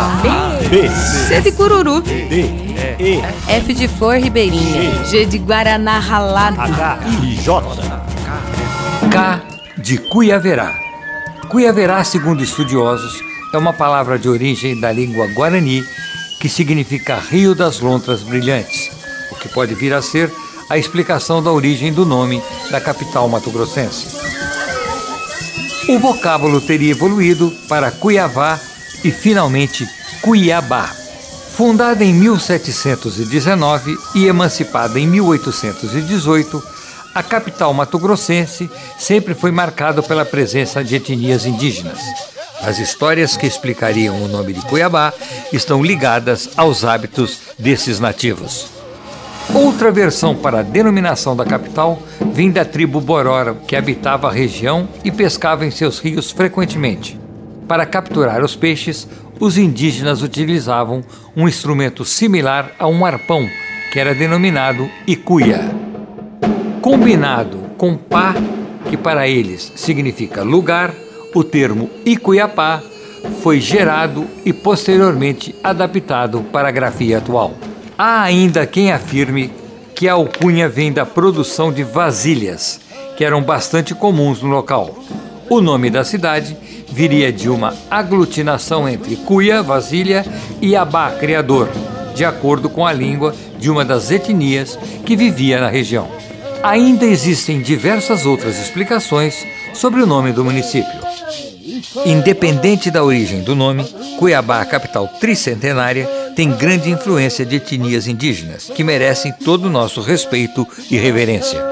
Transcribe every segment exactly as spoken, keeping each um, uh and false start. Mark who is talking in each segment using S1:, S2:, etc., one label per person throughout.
S1: A,
S2: B, C de cururu,
S1: D, E,
S2: F de flor ribeirinha, G de guaraná ralado,
S1: H, I, J,
S3: K de Cuiaverá. Cuiaverá, segundo estudiosos, é uma palavra de origem da língua guarani que significa Rio das Lontras Brilhantes, o que pode vir a ser a explicação da origem do nome da capital mato-grossense. O vocábulo teria evoluído para Cuiavá e, finalmente, Cuiabá. Fundada em mil setecentos e dezenove e emancipada em mil oitocentos e dezoito, a capital mato-grossense sempre foi marcada pela presença de etnias indígenas. As histórias que explicariam o nome de Cuiabá estão ligadas aos hábitos desses nativos. Outra versão para a denominação da capital vem da tribo Borora, que habitava a região e pescava em seus rios frequentemente. Para capturar os peixes, os indígenas utilizavam um instrumento similar a um arpão, que era denominado icuia. Combinado com pá, que para eles significa lugar, o termo Icuiapá foi gerado e posteriormente adaptado para a grafia atual. Há ainda quem afirme que a alcunha vem da produção de vasilhas, que eram bastante comuns no local. O nome da cidade viria de uma aglutinação entre cuia, vasilha, e abá, criador, de acordo com a língua de uma das etnias que vivia na região. Ainda existem diversas outras explicações sobre o nome do município. Independente da origem do nome, Cuiabá, capital tricentenária, tem grande influência de etnias indígenas, que merecem todo o nosso respeito e reverência.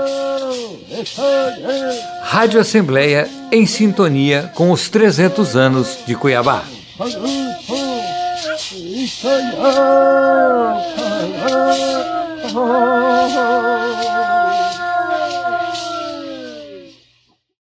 S3: Rádio Assembleia em sintonia com os trezentos anos de Cuiabá.
S4: Oh